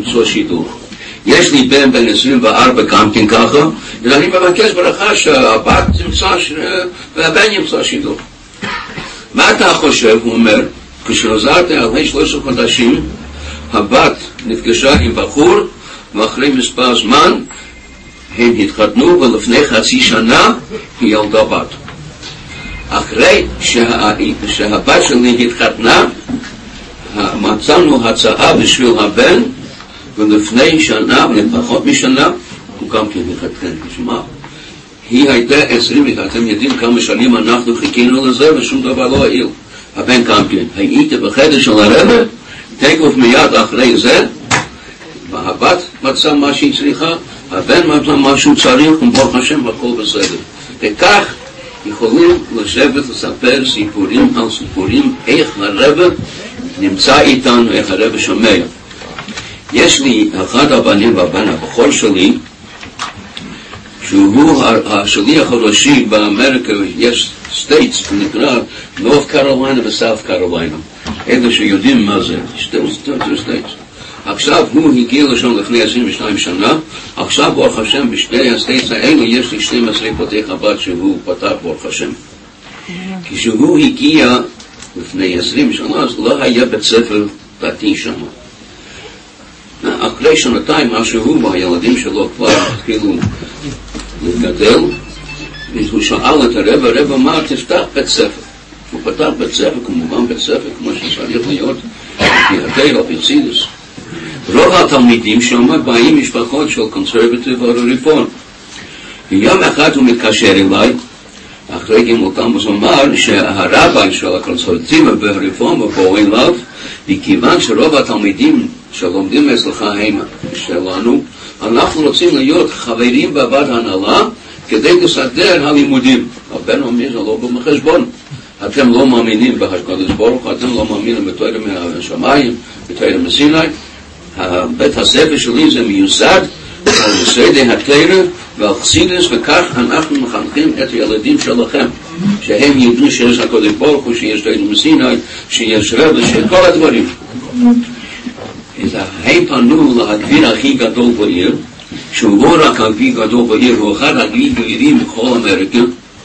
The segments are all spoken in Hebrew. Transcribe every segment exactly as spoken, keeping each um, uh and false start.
למצוא שידוך. יש לי בן בן עשרים וארבע גם כן ככה, ואני מבקש ברכה שהבת תמצא והבן ימצא שידוך. מה אתה חושב? הוא אומר, כשעזרתי אחרי שלושה חודשים, הבת נפגשה עם בחור, ואחרי מספר זמן הם התחתנו, ולפני חצי שנה היא ילדה בת. אחרי שה... שהבת שלי התחתנה, מצאנו הצעה בשביל הבן, ולפני שנה, לפחות משנה, הוא גם כן התחתן. תשמע, היא הייתה עשרים, אתם יודעים כמה שנים אנחנו חיכינו לזה, ושום דבר לא העיל. הבן גם כן. הייתי בחדר של הרב, תקוף מיד אחרי זה, והבת מצא מה שהיא צריכה, הבן מצא מה שהוא צריך, וברוך השם הכל בסדר. וכך יכולים לשבת לספר סיפורים על סיפורים, איך הרב נמצא איתנו, איך הרב שומע. יש לי אחד הבנים והבן הבכור שלי, שהוא השליח הראשי באמריקה, יש סטייטס, נקרא נורת' קרוליינה וסאות' קרוליינה. אלה שיודעים מה זה, שתי סטייטס. עכשיו הוא הגיע לשם לפני עשרים ושתיים שנה, עכשיו ברוך השם בשתי הסטייטס האלה יש לי שנים עשר בתי חב"ד שהוא פתח ברוך השם. כשהוא הגיע לפני עשרים שנה, אז לא היה בית ספר דתי שם. אחרי שנתיים משהו, והילדים שלו כבר התחילו לגדל, והוא שאל את הרב, הרב אמר, תפתח בית ספר. הוא פתח בית ספר, כמובן בית ספר, כמו שצריך להיות, ביותר או בצידס. רוב התלמידים שם באים משפחות של קונסרבטיב או רפורם. ויום אחד הוא מתקשר אליי, אחרי גימל תמוז אמר שהרבי של הקונסרבטיב והרפורם באו אליו, וכיוון שרוב התלמידים שלומדים אצלך הם שלנו, אנחנו רוצים להיות חברים בוועד הנהלה כדי לסדר הלימודים. הבן אומר, זה לא במחשבון. אתם לא מאמינים בהשגחת ברוך, אתם לא מאמינים בתורה מהשמיים, בתורה מסיני. בית הספר שלי זה מיוסד על יסודי התורה והחסידות, וכך אנחנו מחנכים את הילדים שלכם, שהם ידעו שיש הקדוש ברוך הוא, שיש תורה מסיני, שיש רב, שיש כל הדברים. הם פנו להגביר הכי גדול בעיר, שהוא לא רק הגביר גדול בעיר, הוא אחד הגביר גדולים בכל אמריקה,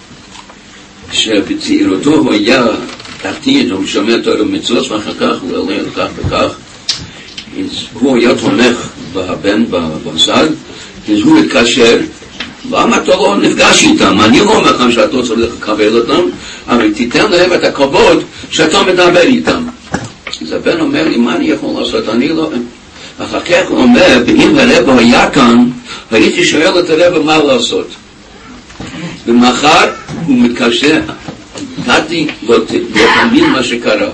שבצעירותו הוא היה תחתית, הוא שומע תורה ומצוות, ואחר כך הוא עולה לכך וכך. הוא היה תומך בבן במוסד, אז הוא התקשר, למה אתה לא נפגש איתם? אני לא אומר לכם שאתה צריך לקבל אותם, אבל תיתן להם את הכבוד שאתה מדבר איתם. אז הבן אומר לי, מה אני יכול לעשות? אני לא... אחר כך הוא אומר, ואם הרב היה כאן, הייתי שואל את הרב מה לעשות. ומחר הוא מתקשר, נתתי לא תאמין מה שקרה.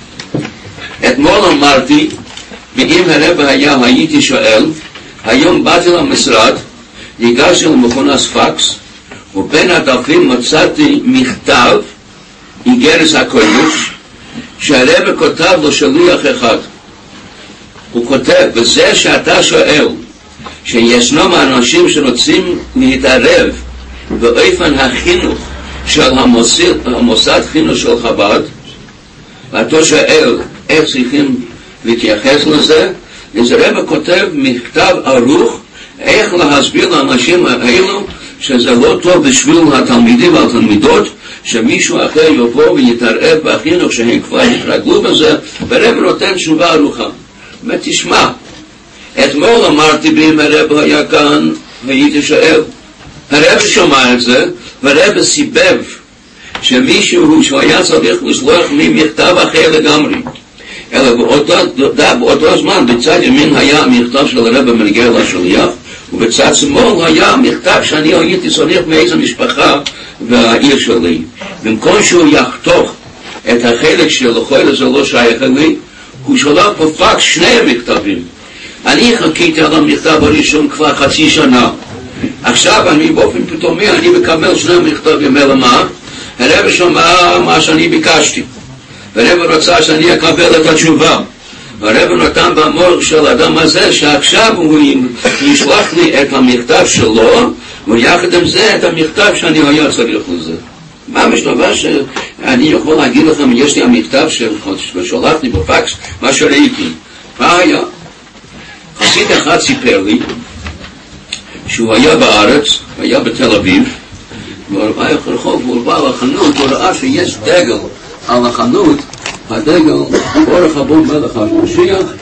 אתמול אמרתי, ואם הרב היה, הייתי שואל, היום באתי למשרד, ניגשתי למכונת פקס, ובין הדפים מצאתי מכתב, איגרת הקודש, שהרב כותב לו שליח אחד. הוא כותב, וזה שאתה שואל, שישנם אנשים שרוצים להתערב באופן החינוך של המוסד, המוסד חינוך של חב"ד, ואתה שואל איך צריכים להתייחס לזה, אז הרב כותב מכתב ערוך, איך להסביר לאנשים האלו שזה לא טוב בשביל התלמידים והתלמידות, שמישהו אחר יבוא ויתערב בחינוך שהם כבר התרגלו בזה, והרב נותן תשובה ערוכה. ותשמע, אתמול אמרתי באם הרב היה כאן, הייתי שואל. הרב שומע את זה, והרב סיבב שמישהו שהיה צריך לשלוח לי מכתב אחר לגמרי. אלא באותו, באותו זמן, בצד ימין היה מכתב של הרב מנגיע לשליח, ובצד שמאל היה מכתב שאני הייתי צריך מאיזו משפחה והעיר שלי. במקום שהוא יחתוך את החלק שלכל זה לא שייך לי, הוא שלח פה פקס שני המכתבים. אני חכיתי על המכתב הראשון כבר חצי שנה. עכשיו אני באופן פתאומי, אני מקבל שני המכתבים, אלא מה? הרב שמע מה שאני ביקשתי. והרב רצה שאני אקבל את התשובה. והרב נתן במוח של האדם הזה שעכשיו הוא ישלח לי את המכתב שלו, ויחד עם זה את המכתב שאני היה צריך לזה. מה משלבה שאני יכול להגיד לכם, יש לי המכתב ששולח לי בפקס, מה שראיתי. מה היה? חסיד אחד סיפר לי שהוא היה בארץ, היה בתל אביב, והוא היה ברחוב, והוא בא לחנות, הוא ראה שיש דגל על החנות, הדגל, אורך הבון מלך המשיח,